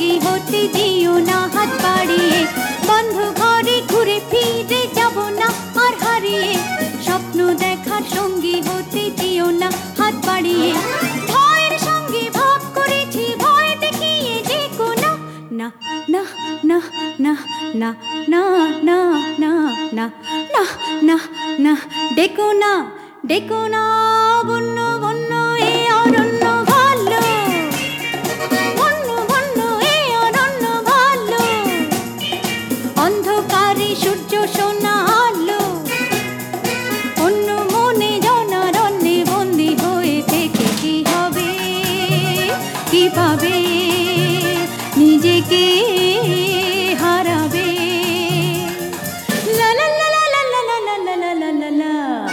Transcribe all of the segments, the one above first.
সঙ্গী হতে যেও না হাত বাড়িয়ে, বন্ধ ঘরে ঘুরে ফিরে যাব না আর হারিয়ে, স্বপ্ন দেখার সঙ্গী হতে যেও না হাত বাড়িয়ে। ভয়ের সঙ্গে ভাব করেছি, ভয় দেখিয়ে যে কোনো না না না না না না না না না না না না, ডেকো না ডেকো না বন্য বন্য এ অরণ্য ভালো, বন্য বন্য এ অরণ্য ভালো, অন্ধকারে সূর্য সোনা আলো, অন্য মনে জনারণ্যে বন্দী হয়ে থেকে কি হবে, কি পাবে, নিজেকে হারাবে। লা লা লা লা লা লা লা লা লা লা লা লা।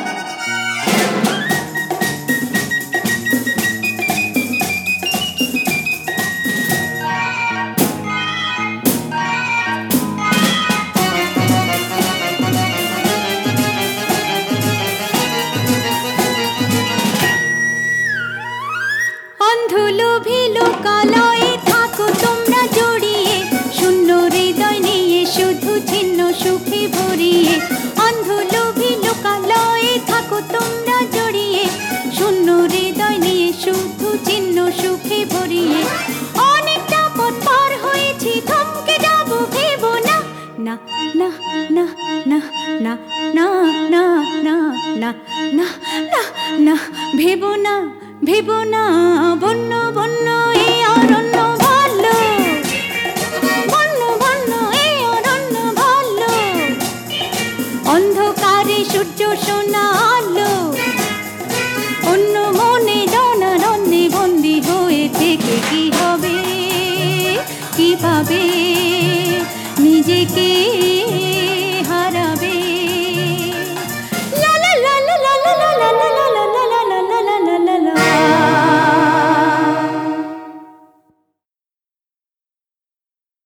অন্ধলোভী লোকালয়ে থাকো তোমরা জড়িয়ে, শূন্য হৃদয় নিয়ে শুধু ছিন্ন সুখে ভরিয়ে। অন্ধলোভী লোকালয়ে থাকো তোমরা জড়িয়ে, শূন্য হৃদয় নিয়ে শুধু ছিন্ন সুখে ভরিয়ে। অনেকটা পথ পার হয়েছি, থমকে যাব ভেবো না না না না না না না না না না না না না, ভেবো না ভেবো না বন্য বন্য